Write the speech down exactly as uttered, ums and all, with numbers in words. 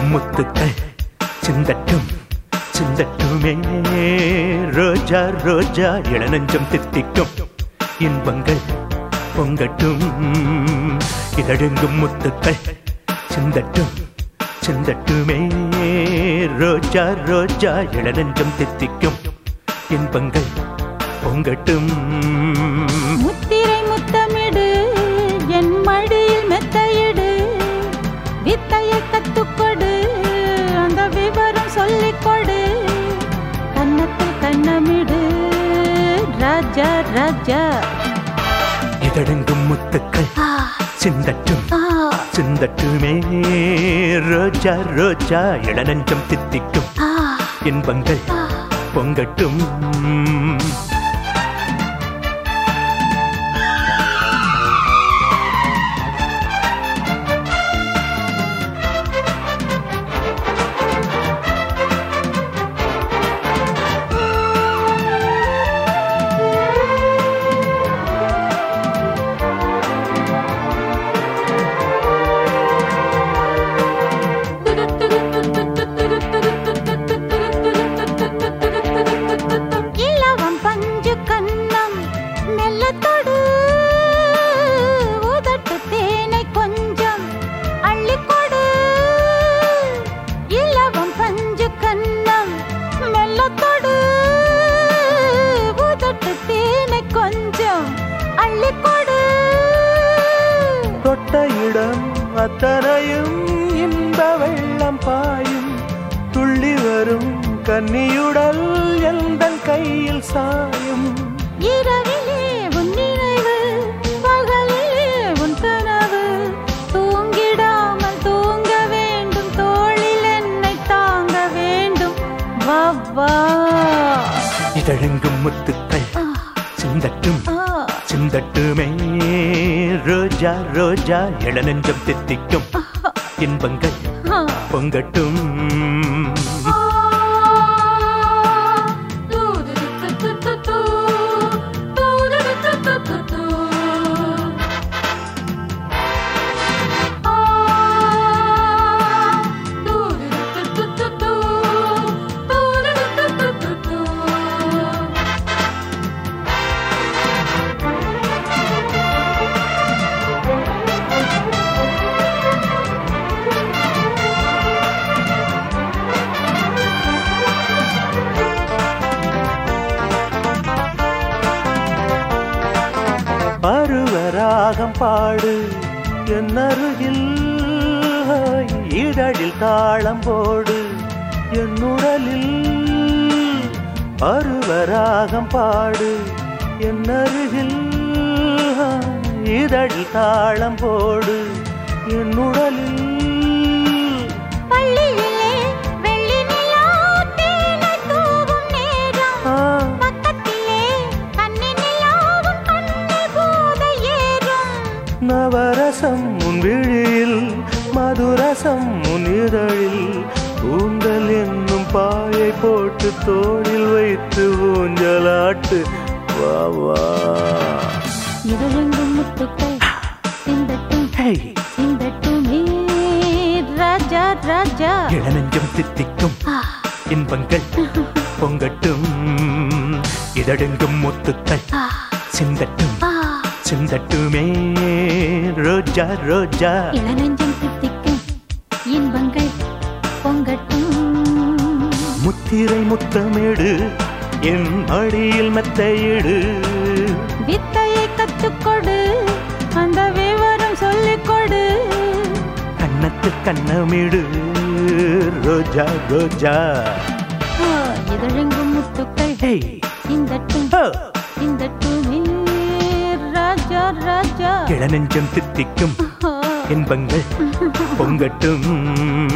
முத்துக்கள் சிந்தட்டும் சிந்தட்டுமே ரோஜா ரோஜா இளநஞ்சம் தித்திக்கும் இன்பங்கள் பொங்கட்டும் இதழெங்கும் முத்துக்கள் சிந்தட்டும் சிந்தட்டுமே ரோஜா ரோஜா இளநஞ்சம் தித்திக்கும் இன்பங்கள் பொங்கட்டும். முத்திரை முத்தமிடு என் மடியில் மெத்தையிடு வித்தையை கத்துக்கொடு அந்த விவரம் சொல்லிக்கொடு கன்னத்தில் கண்ணமிடு ராஜா ராஜா இதழெங்கும் முத்துக்கள் சிந்தட்டும் சிந்தட்டுமே ரோஜா ரோஜா இளநஞ்சம் தித்திக்கும் இன்பங்கள் பொங்கட்டும். தொட்ட இடம் அத்தனையும் இன்ப வெள்ளம் பாயும் துள்ளி வரும் கன்னியுடல் எந்தன் கையில் சாயும். இரவிலே உன் நினைவு பகலிலே உன் கனவு தூங்கிடாமல் தூங்க வேண்டும் தோளில் என்னை தாங்க வேண்டும் வா வா. இதழெங்கும் முத்துக்கள் சிந்தட்டும் சிந்தட்டுமே ரோஜா ரோஜா இளநஞ்சம் தித்திக்கும் இன்பங்கள் பொங்கட்டும். பருவராகம் பாடு என் அருகில் இதழில் தாளம் போடு என் உடலில். பருவராகம் பாடு என் அருகில் இதழில் தாளம் போடு என் உடலில். நவரசம் உன் விழியில் மதுரசம் உன் இதழில் ஊந்தல் என்னும் பாயை போட்டு தோளில் வைத்து ஊஞ்சலாட்டு வா வா. இதழெங்கும் முத்துக்கள் சிந்தட்டும் சிந்தட்டுமே ராஜா ராஜா இளநஞ்சம் தித்திக்கும் இன்பங்கள் பொங்கட்டும். இதழெங்கும் முத்துக்கள் சிந்தட்டும் சிந்தட்டுமே ரோஜா ரோஜா இளநஞ்சம் தித்திக்கும் இன்பங்கள் பொங்கட்டும். முத்திரை முத்தமிடு என் மடியில் மெத்தையிடு வித்தையை கத்துக்கொடு அந்த விவரம் சொல்லிக்கொடு கன்னத்து கண்ணமிடு ரோஜா ரோஜா. இதழெங்கும் முத்துக்கள் சிந்தட்டும் சிந்தட்டுமே ராஜா ராஜா இளநெஞ்சம் தித்திக்கும் இன்பங்கள் பொங்கட்டும்.